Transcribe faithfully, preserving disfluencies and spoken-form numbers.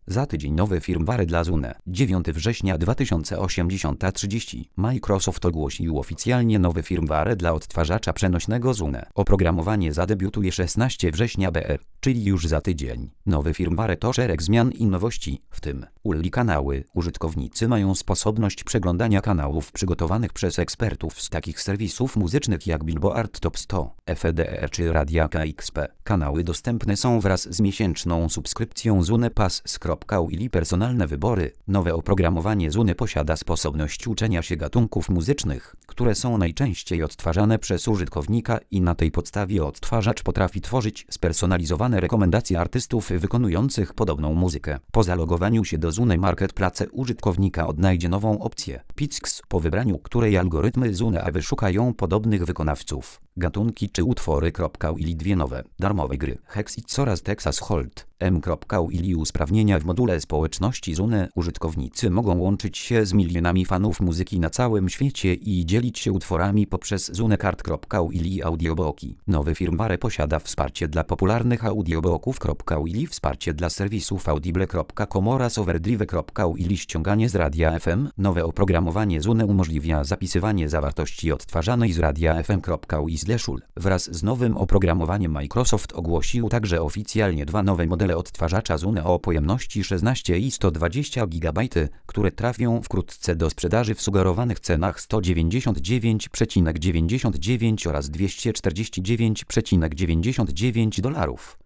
Za tydzień nowe firmware dla Zune. dziewiątego września dwa tysiące osiemdziesiąt trzydzieści. Microsoft ogłosił oficjalnie nowy firmware dla odtwarzacza przenośnego Zune. Oprogramowanie zadebiutuje szesnastego września B R, czyli już za tydzień. Nowy firmware to szereg zmian i nowości, w tym U L I kanały. Użytkownicy mają sposobność przeglądania kanałów przygotowanych przez ekspertów z takich serwisów muzycznych jak Billboard Top sto, F D R czy Radia K X P. Kanały dostępne są wraz z miesięczną subskrypcją Zune Pass. U L I personalne wybory. Nowe oprogramowanie Zune posiada sposobność uczenia się gatunków muzycznych, które są najczęściej odtwarzane przez użytkownika i na tej podstawie odtwarzacz potrafi tworzyć spersonalizowane rekomendacje artystów wykonujących podobną muzykę. Po zalogowaniu się do Zune Marketplace użytkownika odnajdzie nową opcję Picks, po wybraniu której algorytmy Zune wyszukają podobnych wykonawców, gatunki czy utwory. U L I dwie nowe, darmowe gry Hexit oraz Texas Hold M. U L I usprawnienia w module społeczności Zune. Użytkownicy mogą łączyć się z milionami fanów muzyki na całym świecie i dzielić się utworami poprzez Zune Card. U L I audiobooki. Nowy firmware posiada wsparcie dla popularnych audiobooków. U L I wsparcie dla serwisów Audible kropka com oraz Overdrive. U L I ściąganie z radia F M. Nowe oprogramowanie Zune umożliwia zapisywanie zawartości odtwarzanej z radia F M. U I slash U L. Wraz z nowym oprogramowaniem Microsoft ogłosił także oficjalnie dwa nowe modele odtwarzacza Zune o pojemności szesnaście i sto dwadzieścia gigabajtów, które trafią wkrótce do sprzedaży w sugerowanych cenach sto dziewięćdziesiąt dziewięć przecinek dziewięćdziesiąt dziewięć oraz dwieście czterdzieści dziewięć przecinek dziewięćdziesiąt dziewięć dolarów.